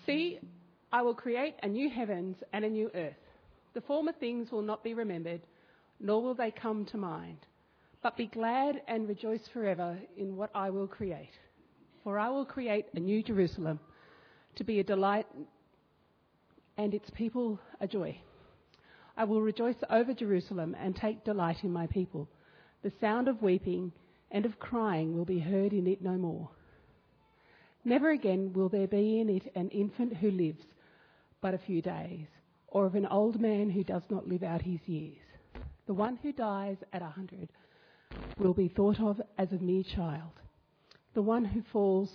See, I will create a new heavens and a new earth. The former things will not be remembered, nor will they come to mind. But be glad and rejoice forever in what I will create. For I will create a new Jerusalem to be a delight and its people a joy. I will rejoice over Jerusalem and take delight in my people. The sound of weeping and of crying will be heard in it no more. Never again will there be in it an infant who lives but a few days, or of an old man who does not live out his years. The one who dies at 100 will be thought of as a mere child. The one who fails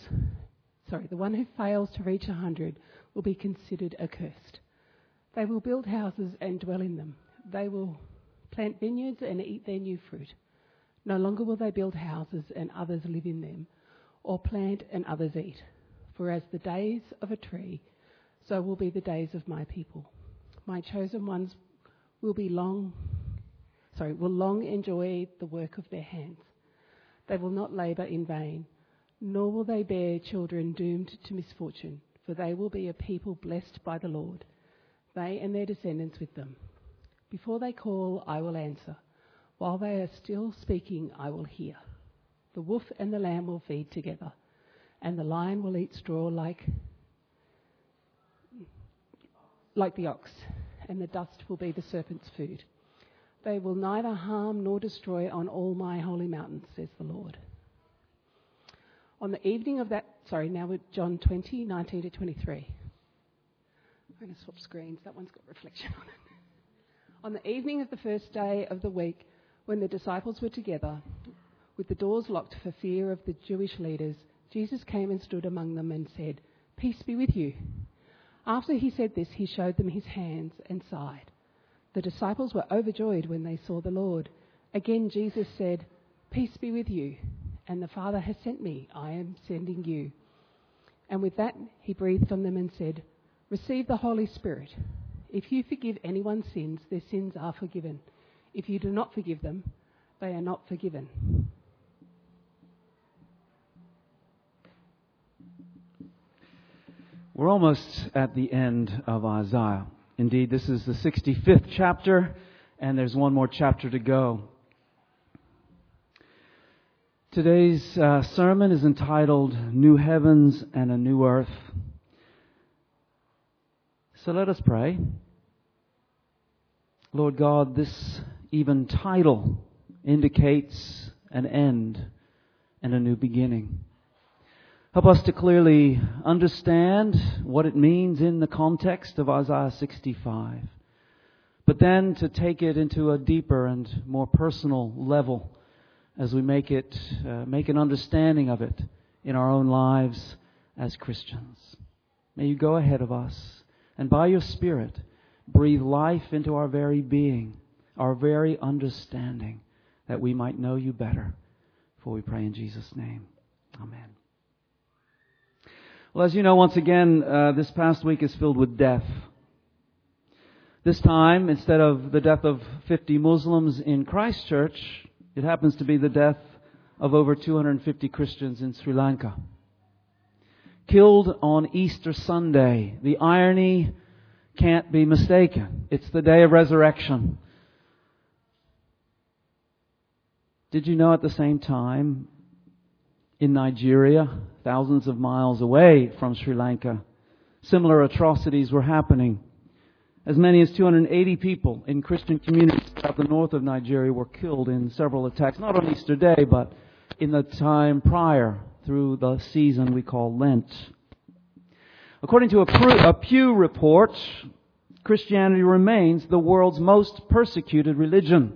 to reach 100 will be considered accursed. They will build houses and dwell in them. They will plant vineyards and eat their new fruit. No longer will they build houses and others live in them, or plant and others eat. For as the days of a tree, so will be the days of my people. My chosen ones will long enjoy the work of their hands. They will not labour in vain, nor will they bear children doomed to misfortune, for they will be a people blessed by the Lord, they and their descendants with them. Before they call, I will answer. While they are still speaking, I will hear. The wolf and the lamb will feed together, and the lion will eat straw like the ox, and the dust will be the serpent's food. They will neither harm nor destroy on all my holy mountains, says the Lord. On the evening of that, now with John 20, 19 to 23. I'm going to swap screens. That one's got reflection on it. On the evening of the first day of the week, when the disciples were together, with the doors locked for fear of the Jewish leaders, Jesus came and stood among them and said, "Peace be with you." After he said this, he showed them his hands and side. The disciples were overjoyed when they saw the Lord. Again, Jesus said, "Peace be with you. And the Father has sent me. I am sending you." And with that, he breathed on them and said, "Receive the Holy Spirit. If you forgive anyone's sins, their sins are forgiven. If you do not forgive them, they are not forgiven." We're almost at the end of Isaiah. Indeed, this is the 65th chapter, and there's one more chapter to go. Today's sermon is entitled New Heavens and a New Earth. So let us pray. Lord God, this even title indicates an end and a new beginning. Help us to clearly understand what it means in the context of Isaiah 65, but then to take it into a deeper and more personal level as we make an understanding of it in our own lives as Christians. May you go ahead of us and by your Spirit breathe life into our very being, our very understanding, that we might know you better. For we pray in Jesus' name. Amen. Well, as you know, once again, this past week is filled with death. This time, instead of the death of 50 Muslims in Christchurch, it happens to be the death of over 250 Christians in Sri Lanka. Killed on Easter Sunday. The irony can't be mistaken. It's the day of resurrection. Did you know at the same time, in Nigeria, thousands of miles away from Sri Lanka, similar atrocities were happening? As many as 280 people in Christian communities throughout the north of Nigeria were killed in several attacks, not on Easter Day, but in the time prior, through the season we call Lent. According to a Pew report, Christianity remains the world's most persecuted religion.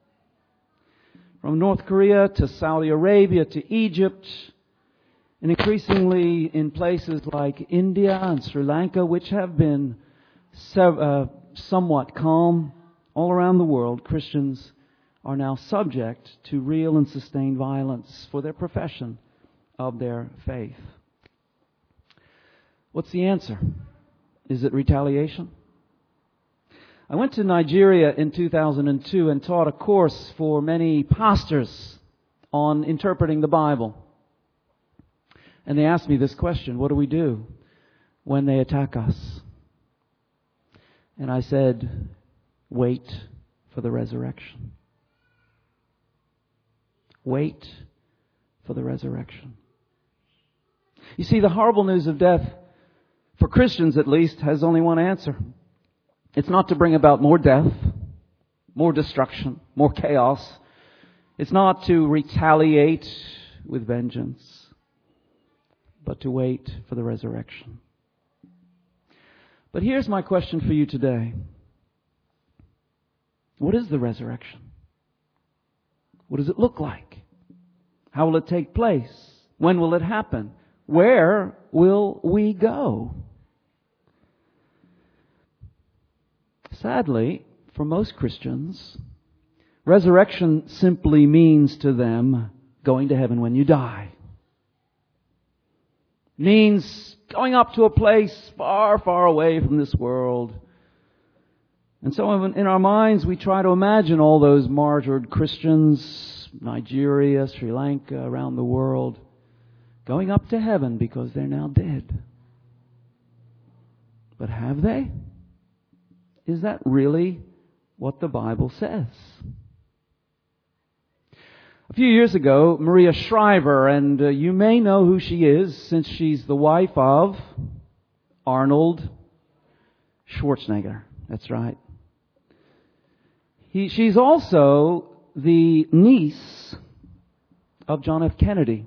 From North Korea to Saudi Arabia to Egypt, and increasingly in places like India and Sri Lanka, which have been somewhat calm, all around the world, Christians are now subject to real and sustained violence for their profession of their faith. What's the answer? Is it retaliation? I went to Nigeria in 2002 and taught a course for many pastors on interpreting the Bible. And they asked me this question: what do we do when they attack us. And I said, wait for the resurrection. Wait for the resurrection. You see, the horrible news of death, for Christians at least, has only one answer. It's not to bring about more death, more destruction, more chaos. It's not to retaliate with vengeance, but to wait for the resurrection. But here's my question for you today. What is the resurrection? What does it look like? How will it take place? When will it happen? Where will we go? Sadly, for most Christians, resurrection simply means to them going to heaven when you die. Means going up to a place far, far away from this world. And so in our minds we try to imagine all those martyred Christians, Nigeria, Sri Lanka, around the world, going up to heaven because they're now dead. But have they? Is that really what the Bible says? A few years ago, Maria Shriver, and you may know who she is since she's the wife of Arnold Schwarzenegger. That's right. She's also the niece of John F. Kennedy.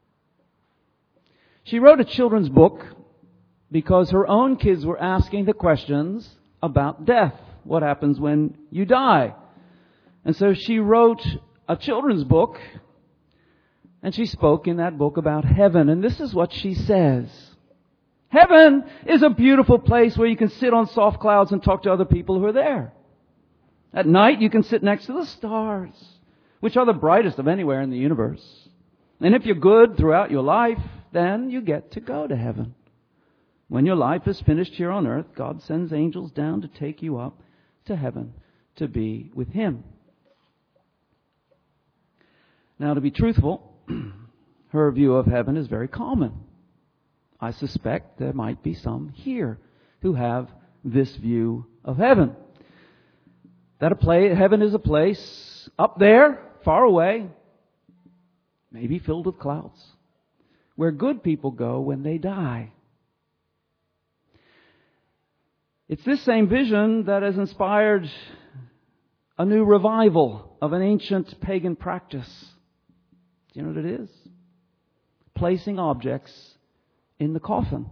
She wrote a children's book because her own kids were asking the questions about death. What happens when you die? And so she wrote a children's book, and she spoke in that book about heaven. And this is what she says. Heaven is a beautiful place where you can sit on soft clouds and talk to other people who are there. At night, you can sit next to the stars, which are the brightest of anywhere in the universe. And if you're good throughout your life, then you get to go to heaven. When your life is finished here on earth, God sends angels down to take you up to heaven to be with Him. Now, to be truthful, her view of heaven is very common. I suspect there might be some here who have this view of heaven. That heaven is a place up there, far away, maybe filled with clouds, where good people go when they die. It's this same vision that has inspired a new revival of an ancient pagan practice. Do you know what it is? Placing objects in the coffin.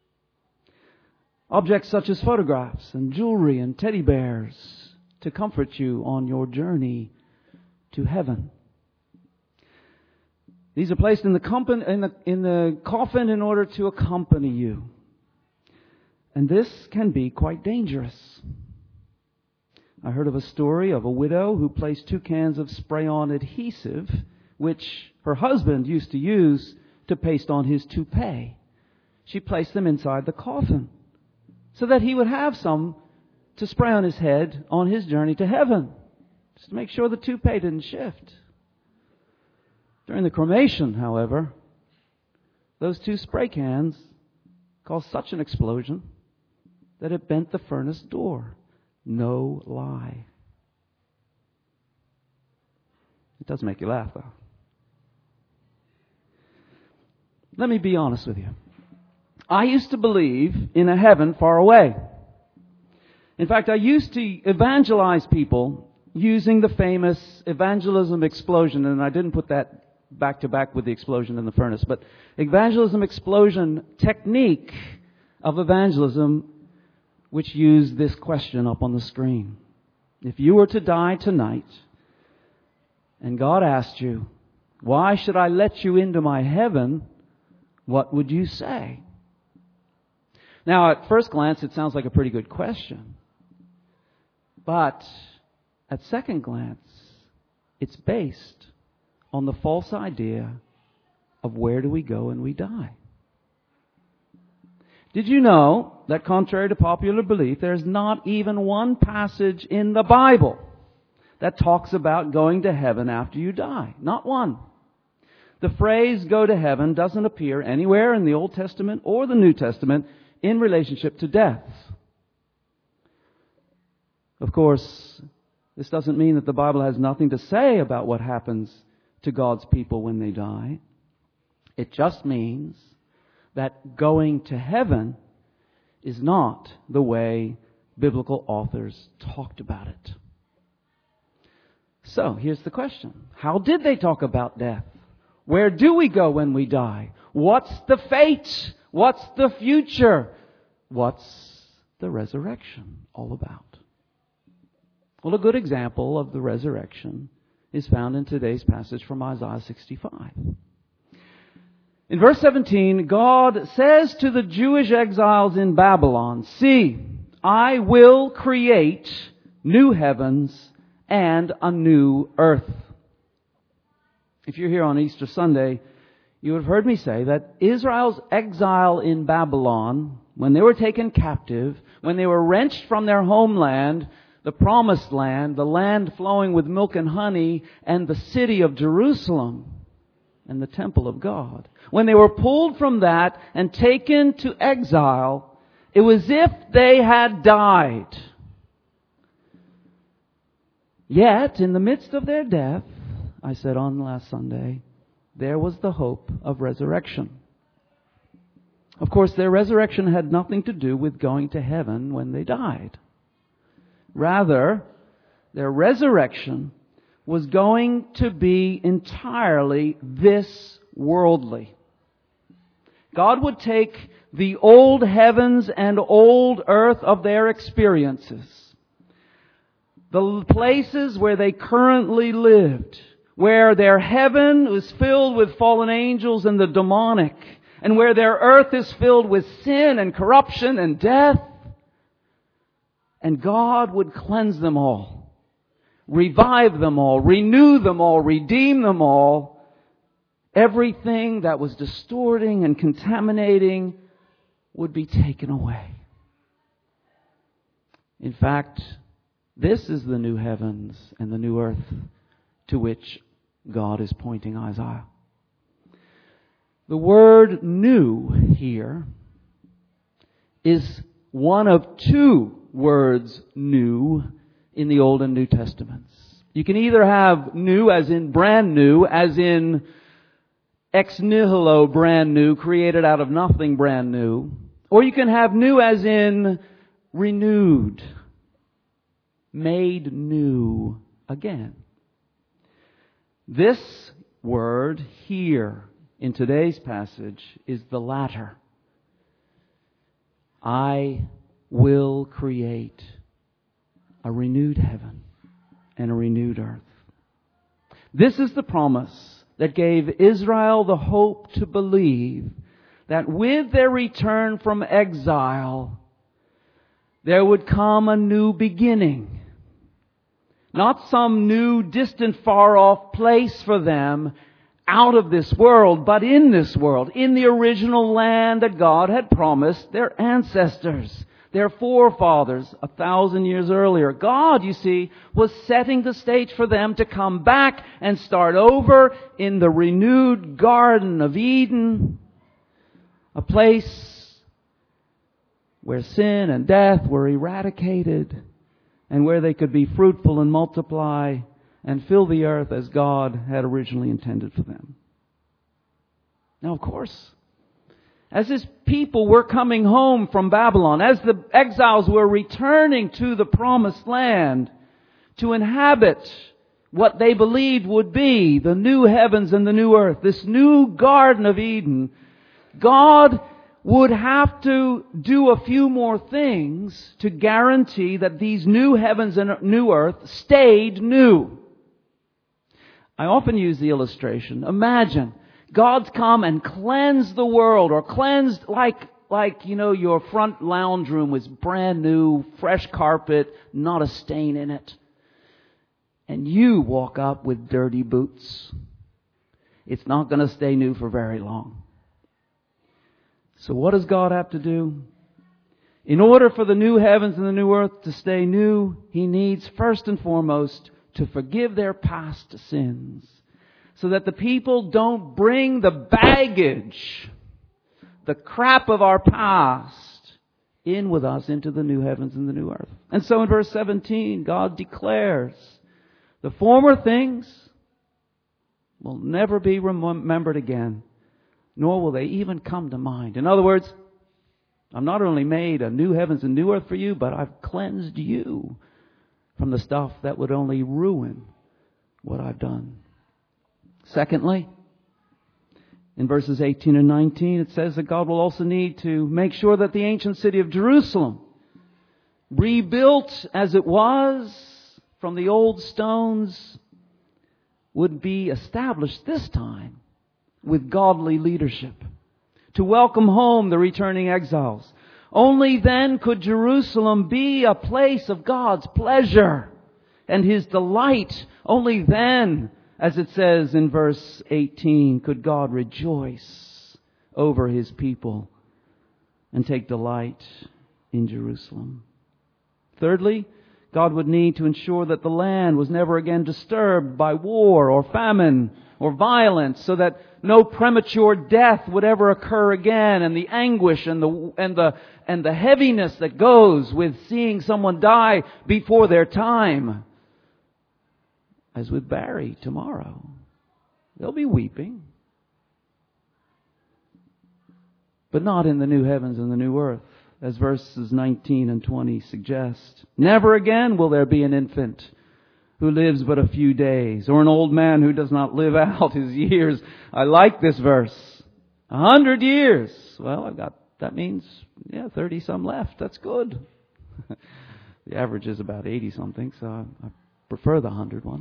Objects such as photographs and jewelry and teddy bears to comfort you on your journey to heaven. These are placed in the coffin in order to accompany you. And this can be quite dangerous. I heard of a story of a widow who placed 2 cans of spray-on adhesive, which her husband used to use to paste on his toupee. She placed them inside the coffin so that he would have some to spray on his head on his journey to heaven, just to make sure the toupee didn't shift. During the cremation, however, those 2 spray cans caused such an explosion that it bent the furnace door. No lie. It does make you laugh, though. Let me be honest with you. I used to believe in a heaven far away. In fact, I used to evangelize people using the famous evangelism explosion, and I didn't put that back to back with the explosion in the furnace, but evangelism explosion technique of evangelism, which used this question up on the screen. If you were to die tonight, and God asked you, why should I let you into my heaven? What would you say? Now, at first glance, it sounds like a pretty good question. But at second glance, it's based on the false idea of where do we go when we die. Did you know that contrary to popular belief, there's not even one passage in the Bible that talks about going to heaven after you die? Not one. The phrase go to heaven doesn't appear anywhere in the Old Testament or the New Testament in relationship to death. Of course, this doesn't mean that the Bible has nothing to say about what happens to God's people when they die. It just means that going to heaven is not the way biblical authors talked about it. So, here's the question. How did they talk about death? Where do we go when we die? What's the fate? What's the future? What's the resurrection all about? Well, a good example of the resurrection is found in today's passage from Isaiah 65. In verse 17, God says to the Jewish exiles in Babylon, "See, I will create new heavens and a new earth." If you're here on Easter Sunday, you have heard me say that Israel's exile in Babylon, when they were taken captive, when they were wrenched from their homeland, the promised land, the land flowing with milk and honey, and the city of Jerusalem, and the temple of God. When they were pulled from that and taken to exile, it was as if they had died. Yet, in the midst of their death, I said on last Sunday, there was the hope of resurrection. Of course, their resurrection had nothing to do with going to heaven when they died. Rather, their resurrection was going to be entirely this worldly. God would take the old heavens and old earth of their experiences, the places where they currently lived, where their heaven was filled with fallen angels and the demonic, and where their earth is filled with sin and corruption and death, and God would cleanse them all, revive them all, renew them all, redeem them all. Everything that was distorting and contaminating would be taken away. In fact, this is the new heavens and the new earth to which God is pointing Isaiah. The word new here is one of two words new in the Old and New Testaments. You can either have new as in brand new, as in ex nihilo brand new, created out of nothing brand new, or you can have new as in renewed, made new again. This word here in today's passage is the latter. I will create a renewed heaven and a renewed earth. This is the promise that gave Israel the hope to believe that with their return from exile, there would come a new beginning. Not some new, distant, far-off place for them out of this world, but in this world, in the original land that God had promised their ancestors, their forefathers 1,000 years earlier. God, you see, was setting the stage for them to come back and start over in the renewed Garden of Eden, a place where sin and death were eradicated and where they could be fruitful and multiply and fill the earth as God had originally intended for them. Now, of course, as His people were coming home from Babylon, as the exiles were returning to the promised land to inhabit what they believed would be the new heavens and the new earth, this new Garden of Eden, God would have to do a few more things to guarantee that these new heavens and new earth stayed new. I often use the illustration. Imagine God's come and cleansed the world, or cleansed like your front lounge room was brand new, fresh carpet, not a stain in it. And you walk up with dirty boots. It's not going to stay new for very long. So what does God have to do? In order for the new heavens and the new earth to stay new, He needs first and foremost to forgive their past sins, so that the people don't bring the baggage, the crap of our past, in with us into the new heavens and the new earth. And so in verse 17, God declares, the former things will never be remembered again, nor will they even come to mind. In other words, I've not only made a new heavens and new earth for you, but I've cleansed you from the stuff that would only ruin what I've done. Secondly, in verses 18 and 19, it says that God will also need to make sure that the ancient city of Jerusalem, rebuilt as it was from the old stones, would be established this time with godly leadership to welcome home the returning exiles. Only then could Jerusalem be a place of God's pleasure and His delight. Only then, as it says in verse 18, could God rejoice over His people and take delight in Jerusalem. Thirdly, God would need to ensure that the land was never again disturbed by war or famine or violence, so that no premature death would ever occur again, and the anguish and the heaviness that goes with seeing someone die before their time. As with Barry tomorrow, they'll be weeping, but not in the new heavens and the new earth, as verses 19 and 20 suggest. Never again will there be an infant who lives but a few days, or an old man who does not live out his years. I like this verse. 100 years. Well, that means, 30 some left. That's good. The average is about 80 something, so I prefer the 100 one.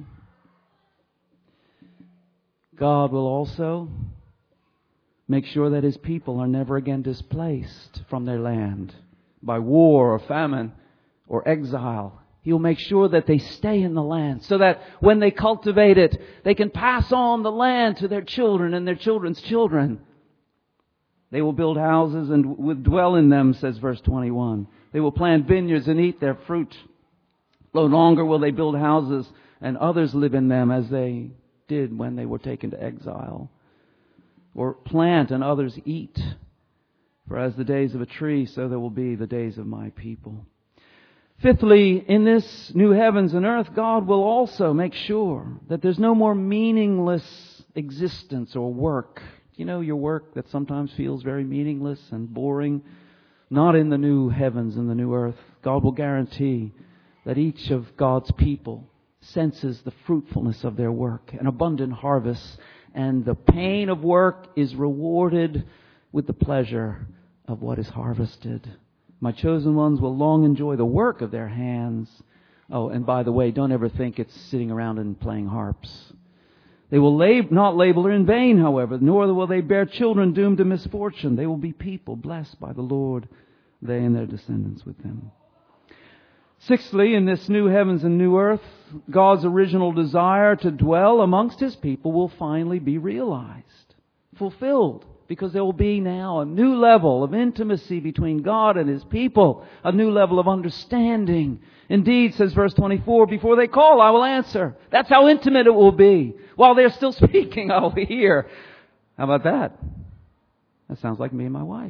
God will also make sure that His people are never again displaced from their land by war or famine or exile. He'll make sure that they stay in the land, so that when they cultivate it, they can pass on the land to their children and their children's children. They will build houses and will dwell in them, says verse 21. They will plant vineyards and eat their fruit. No longer will they build houses and others live in them as they did when they were taken to exile. Or plant and others eat. For as the days of a tree, so there will be the days of my people. Fifthly, in this new heavens and earth, God will also make sure that there's no more meaningless existence or work. You know, your work that sometimes feels very meaningless and boring. Not in the new heavens and the new earth. God will guarantee that each of God's people senses the fruitfulness of their work, an abundant harvest, and the pain of work is rewarded with the pleasure of what is harvested. My chosen ones will long enjoy the work of their hands. Oh, and by the way, don't ever think it's sitting around and playing harps. They will not labor in vain, however, nor will they bear children doomed to misfortune. They will be people blessed by the Lord, they and their descendants with them. Sixthly, in this new heavens and new earth, God's original desire to dwell amongst His people will finally be realized, fulfilled, because there will be now a new level of intimacy between God and His people, a new level of understanding. Indeed, says verse 24, before they call, I will answer. That's how intimate it will be. While they're still speaking, I will hear. How about that? That sounds like me and my wife.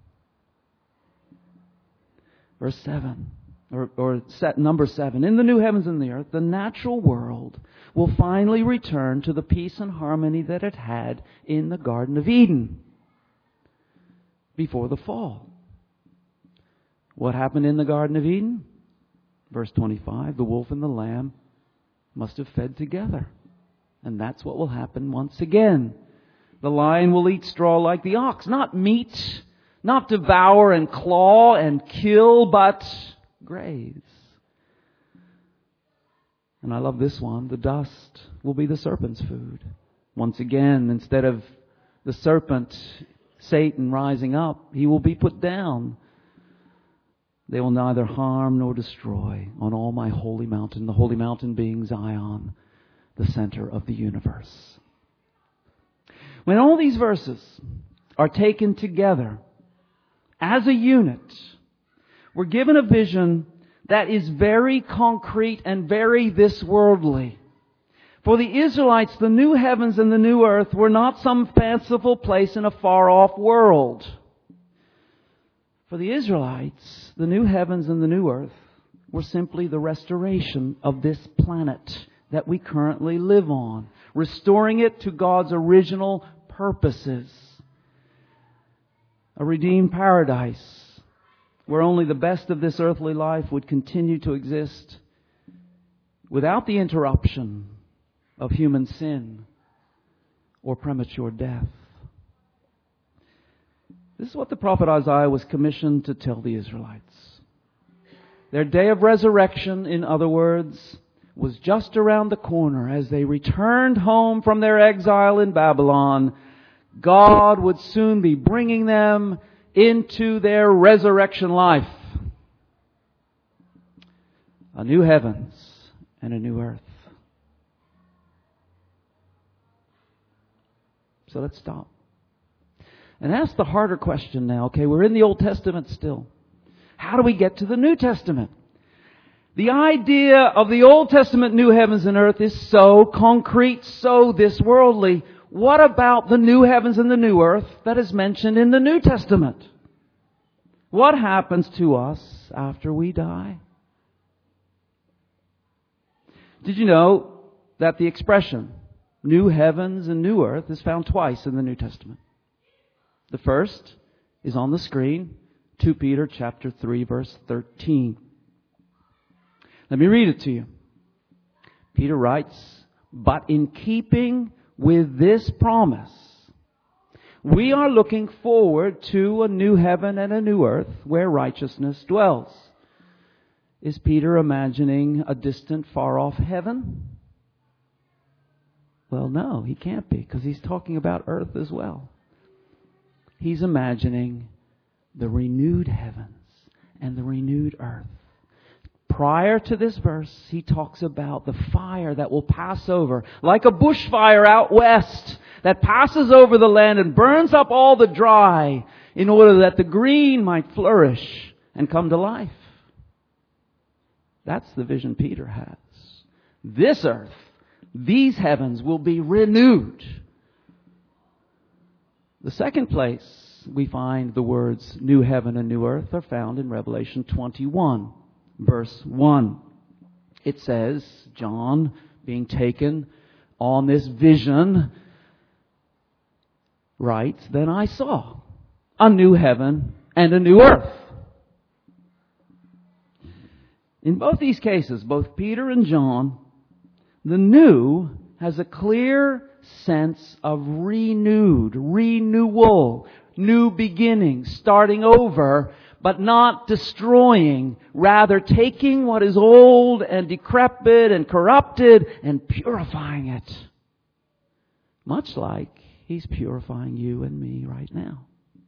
Verse 7. Number 7. In the new heavens and the earth, the natural world will finally return to the peace and harmony that it had in the Garden of Eden before the fall. What happened in the Garden of Eden? Verse 25, the wolf and the lamb must have fed together. And that's what will happen once again. The lion will eat straw like the ox, not meat, not devour and claw and kill, but graze. And I love this one. The dust will be the serpent's food. Once again, instead of the serpent, Satan, rising up, he will be put down. They will neither harm nor destroy on all my holy mountain, the holy mountain being Zion, the center of the universe. When all these verses are taken together as a unit, we're given a vision that is very concrete and very this worldly. For the Israelites, the new heavens and the new earth were not some fanciful place in a far-off world. For the Israelites, the new heavens and the new earth were simply the restoration of this planet that we currently live on, restoring it to God's original purposes. A redeemed paradise where only the best of this earthly life would continue to exist without the interruption of human sin or premature death. This is what the prophet Isaiah was commissioned to tell the Israelites. Their day of resurrection, in other words, was just around the corner. As they returned home from their exile in Babylon, God would soon be bringing them into their resurrection life. A new heavens and a new earth. So let's stop and ask the harder question now. Okay, we're in the Old Testament still. How do we get to the New Testament? The idea of the Old Testament new heavens and earth is so concrete, so this worldly. What about the new heavens and the new earth that is mentioned in the New Testament? What happens to us after we die? Did you know that the expression new heavens and new earth is found twice in the New Testament? The first is on the screen, 2 Peter chapter 3, verse 13. Let me read it to you. Peter writes, "But in keeping with this promise, we are looking forward to a new heaven and a new earth where righteousness dwells." Is Peter imagining a distant, far-off heaven? Well, no, he can't be, because he's talking about earth as well. He's imagining the renewed heavens and the renewed earth. Prior to this verse, he talks about the fire that will pass over, like a bushfire out west, that passes over the land and burns up all the dry in order that the green might flourish and come to life. That's the vision Peter has. This earth, these heavens will be renewed. The second place we find the words new heaven and new earth are found in Revelation 21, verse 1. It says, John, being taken on this vision, writes, "Then I saw a new heaven and a new earth." In both these cases, both Peter and John, the new has a clear sense of renewal, new beginning, starting over, but not destroying, rather taking what is old and decrepit and corrupted and purifying it. Much like He's purifying you and me right now.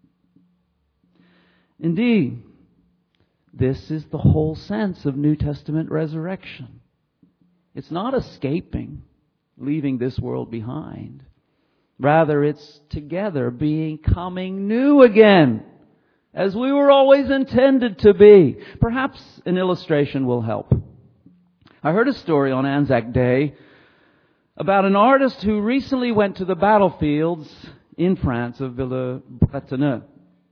Indeed, this is the whole sense of New Testament resurrection. It's not escaping, leaving this world behind. Rather, it's together becoming new again, as we were always intended to be. Perhaps an illustration will help. I heard a story on Anzac Day about an artist who recently went to the battlefields in France of Villers-Bretonneux.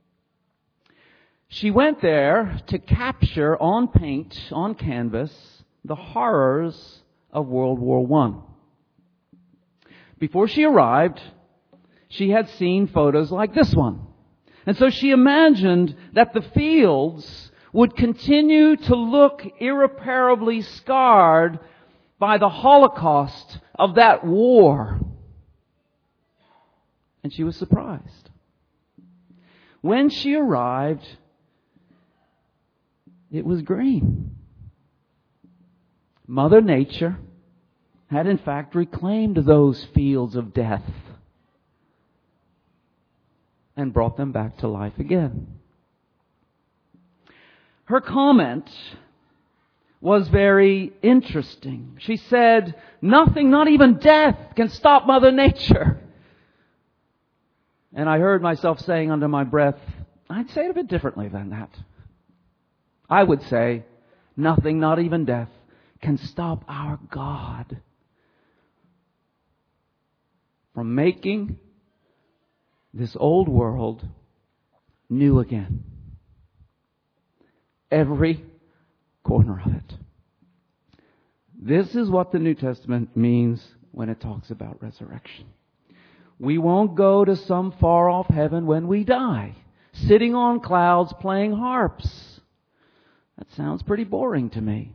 She went there to capture on paint, on canvas, the horrors of World War I. Before she arrived, she had seen photos like this one. And so she imagined that the fields would continue to look irreparably scarred by the Holocaust of that war. And she was surprised. When she arrived, it was green. Mother Nature had in fact reclaimed those fields of death and brought them back to life again. Her comment was very interesting. She said, "Nothing, not even death, can stop Mother Nature." And I heard myself saying under my breath, I'd say it a bit differently than that. I would say, nothing, not even death, can stop our God from making this old world new again. Every corner of it. This is what the New Testament means when it talks about resurrection. We won't go to some far-off heaven when we die, sitting on clouds playing harps. That sounds pretty boring to me.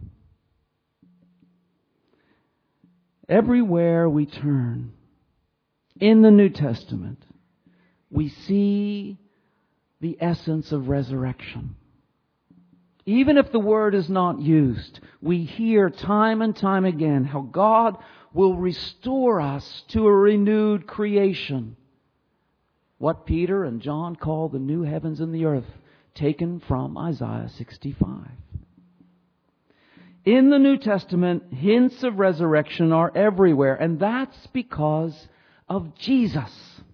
Everywhere we turn in the New Testament, we see the essence of resurrection. Even if the word is not used, we hear time and time again how God will restore us to a renewed creation. What Peter and John call the new heavens and the earth, taken from Isaiah 65. In the New Testament, hints of resurrection are everywhere, and that's because of Jesus.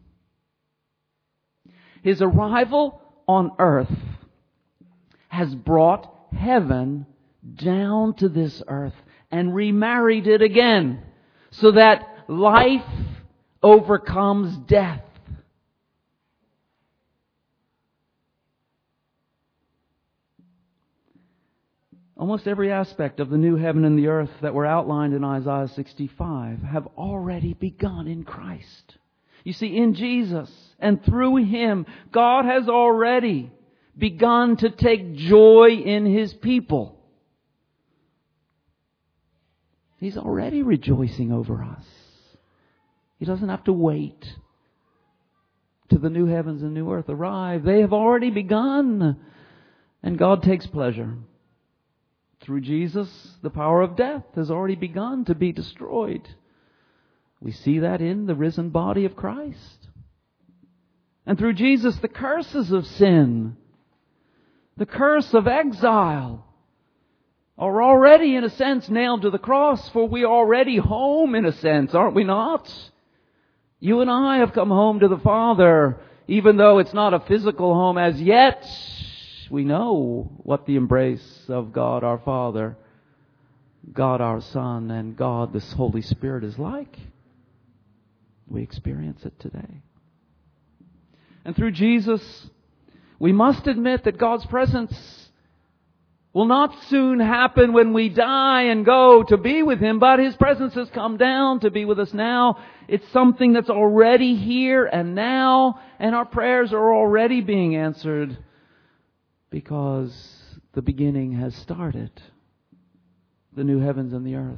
His arrival on earth has brought heaven down to this earth and remarried it again so that life overcomes death. Almost every aspect of the new heaven and the earth that were outlined in Isaiah 65 have already begun in Christ. You see, in Jesus and through Him, God has already begun to take joy in His people. He's already rejoicing over us. He doesn't have to wait till the new heavens and new earth arrive. They have already begun. And God takes pleasure. Through Jesus, the power of death has already begun to be destroyed. We see that in the risen body of Christ. And through Jesus, the curses of sin, the curse of exile, are already, in a sense, nailed to the cross, for we are already home, in a sense, aren't we not? You and I have come home to the Father, even though it's not a physical home as yet. We know what the embrace of God our Father, God our Son, and God the Holy Spirit is like. We experience it today. And through Jesus, we must admit that God's presence will not soon happen when we die and go to be with Him, but His presence has come down to be with us now. It's something that's already here and now, and our prayers are already being answered because the beginning has started. The new heavens and the earth.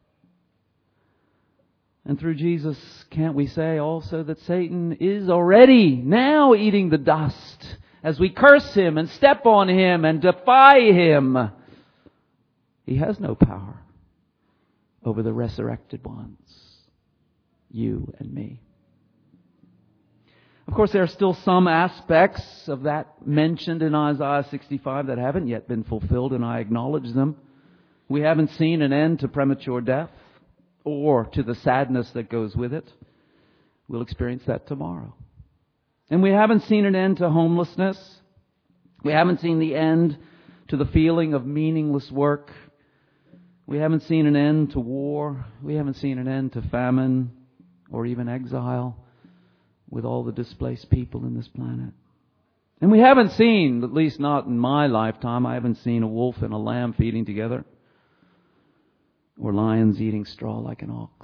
And through Jesus, can't we say also that Satan is already now eating the dust as we curse him and step on him and defy him? He has no power over the resurrected ones, you and me. Of course, there are still some aspects of that mentioned in Isaiah 65 that haven't yet been fulfilled, and I acknowledge them. We haven't seen an end to premature death or to the sadness that goes with it. We'll experience that tomorrow. And we haven't seen an end to homelessness. We haven't seen the end to the feeling of meaningless work. We haven't seen an end to war. We haven't seen an end to famine or even exile with all the displaced people in this planet. And we haven't seen, at least not in my lifetime, I haven't seen a wolf and a lamb feeding together, or lions eating straw like an ox.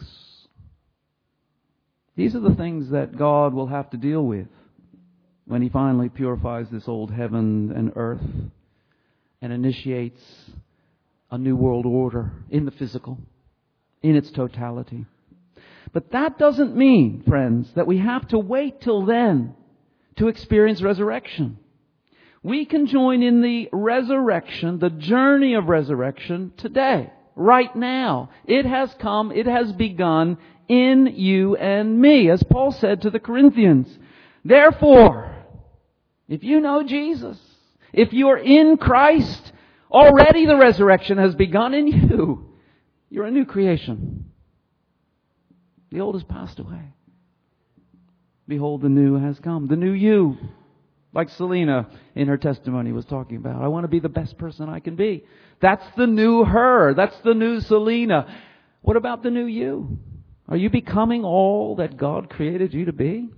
These are the things that God will have to deal with when He finally purifies this old heaven and earth and initiates a new world order in the physical, in its totality. But that doesn't mean, friends, that we have to wait till then to experience resurrection. We can join in the resurrection, the journey of resurrection today, right now. It has come, it has begun in you and me, as Paul said to the Corinthians. Therefore, if you know Jesus, if you're in Christ, already the resurrection has begun in you. You're a new creation. The old has passed away. Behold, the new has come. The new you. Like Selena in her testimony was talking about. I want to be the best person I can be. That's the new her. That's the new Selena. What about the new you? Are you becoming all that God created you to be?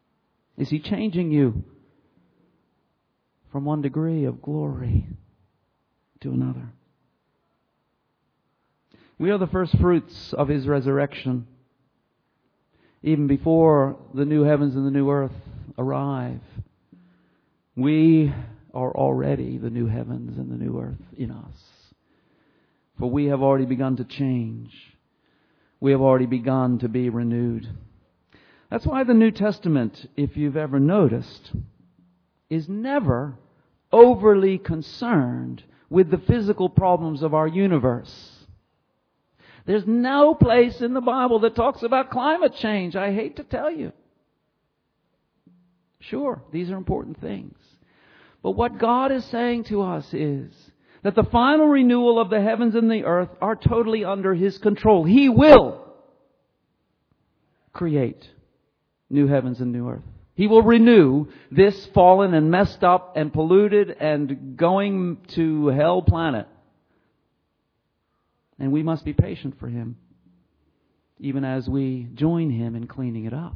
Is He changing you from one degree of glory to another. We are the first fruits of His resurrection. Even before the new heavens and the new earth arrive, we are already the new heavens and the new earth in us. For we have already begun to change. We have already begun to be renewed. That's why the New Testament, if you've ever noticed, is never overly concerned with the physical problems of our universe. There's no place in the Bible that talks about climate change, I hate to tell you. Sure, these are important things. But what God is saying to us is that the final renewal of the heavens and the earth are totally under His control. He will create new heavens and new earth. He will renew this fallen and messed up and polluted and going to hell planet. And we must be patient for Him, even as we join Him in cleaning it up.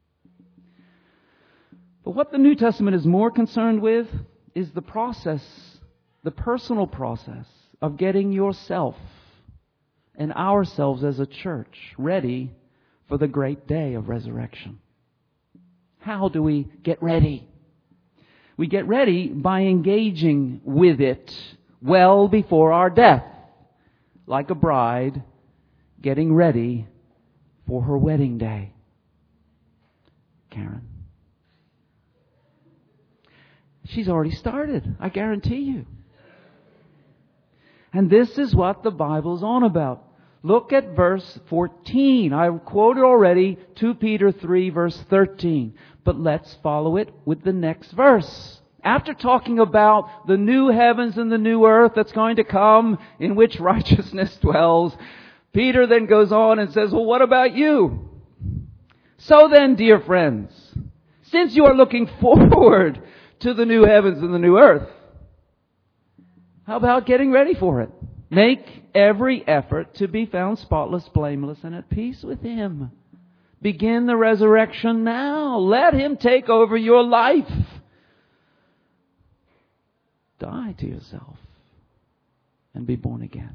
But what the New Testament is more concerned with is the process, the personal process of getting yourself and ourselves as a church ready for the great day of resurrection. How do we get ready? We get ready by engaging with it well before our death, like a bride getting ready for her wedding day. Karen. She's already started, I guarantee you. And this is what the Bible's on about. Look at verse 14. I quoted already 2 Peter 3 verse 13. But let's follow it with the next verse. After talking about the new heavens and the new earth that's going to come, in which righteousness dwells, Peter then goes on and says, well, what about you? So then, dear friends, since you are looking forward to the new heavens and the new earth, how about getting ready for it? Make every effort to be found spotless, blameless, and at peace with Him. Begin the resurrection now. Let Him take over your life. Die to yourself and be born again.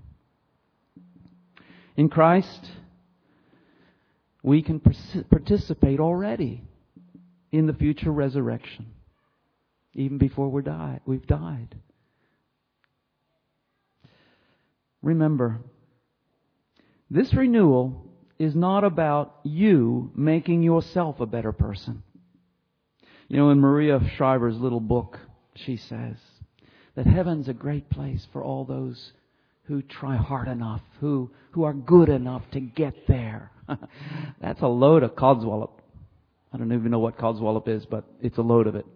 In Christ, we can participate already in the future resurrection, even before we've died. Remember, this renewal is not about you making yourself a better person. You know, in Maria Shriver's little book, she says that heaven's a great place for all those who try hard enough, who are good enough to get there. That's a load of codswallop. I don't even know what codswallop is, but it's a load of it.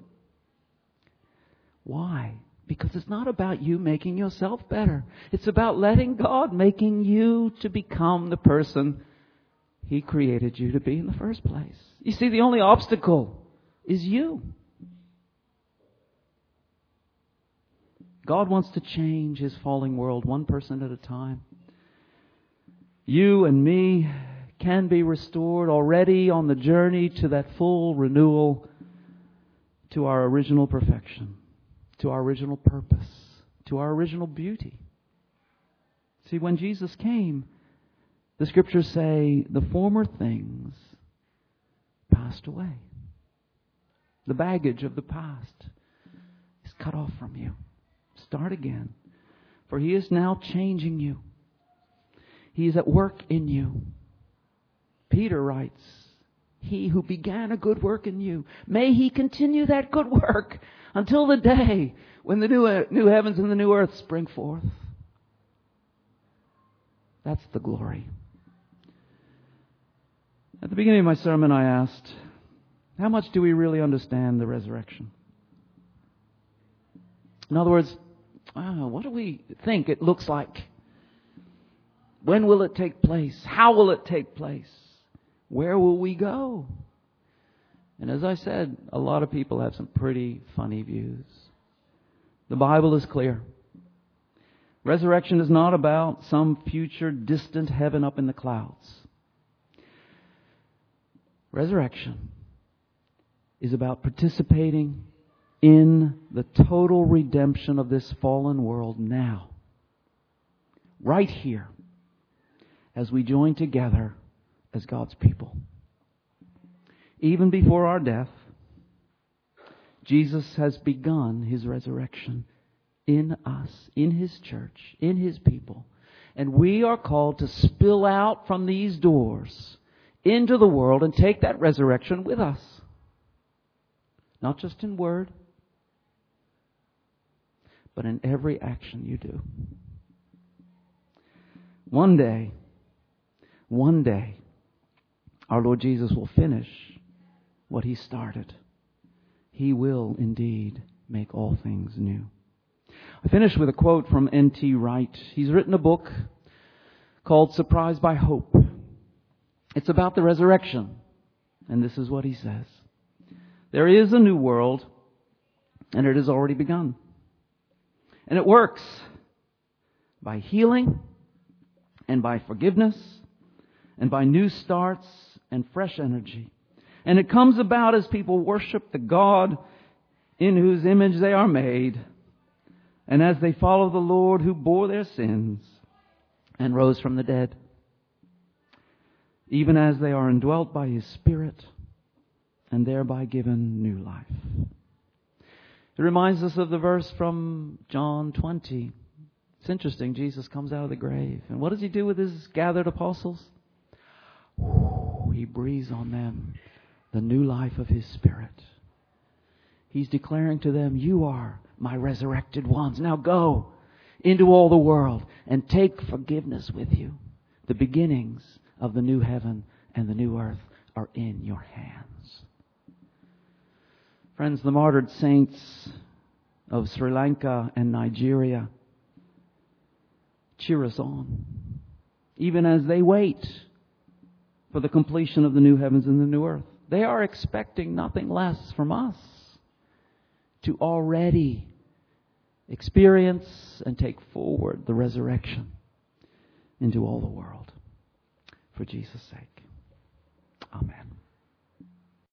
Why? Because it's not about you making yourself better. It's about letting God making you to become the person He created you to be in the first place. You see, the only obstacle is you. God wants to change His falling world one person at a time. You and me can be restored already on the journey to that full renewal, to our original perfection, to our original purpose, to our original beauty. See, when Jesus came, the Scriptures say the former things passed away. The baggage of the past is cut off from you. Start again. For He is now changing you. He is at work in you. Peter writes, He who began a good work in you, may He continue that good work until the day when the new heavens and the new earth spring forth. That's the glory. At the beginning of my sermon, I asked, how much do we really understand the resurrection? In other words, what do we think it looks like? When will it take place? How will it take place? Where will we go? And as I said, a lot of people have some pretty funny views. The Bible is clear. Resurrection is not about some future distant heaven up in the clouds. Resurrection is about participating in the total redemption of this fallen world now. right here as we join together as God's people. Even before our death, Jesus has begun His resurrection in us, in His church, in His people. And we are called to spill out from these doors into the world and take that resurrection with us. Not just in word, but in every action you do. One day, our Lord Jesus will finish what He started. He will indeed make all things new. I finish with a quote from N.T. Wright. He's written a book called Surprised by Hope. It's about the resurrection. And this is what he says. There is a new world, and it has already begun. And it works by healing, and by forgiveness, and by new starts and fresh energy. And it comes about as people worship the God in whose image they are made, and as they follow the Lord who bore their sins and rose from the dead, even as they are indwelt by His Spirit and thereby given new life. It reminds us of the verse from John 20. It's interesting. Jesus comes out of the grave. And what does He do with His gathered apostles? He breathes on them the new life of His Spirit. He's declaring to them, you are my resurrected ones. Now go into all the world and take forgiveness with you. The beginnings of the new heaven and the new earth are in your hands. Friends, the martyred saints of Sri Lanka and Nigeria cheer us on, even as they wait for the completion of the new heavens and the new earth. They are expecting nothing less from us to already experience and take forward the resurrection into all the world. For Jesus' sake. Amen.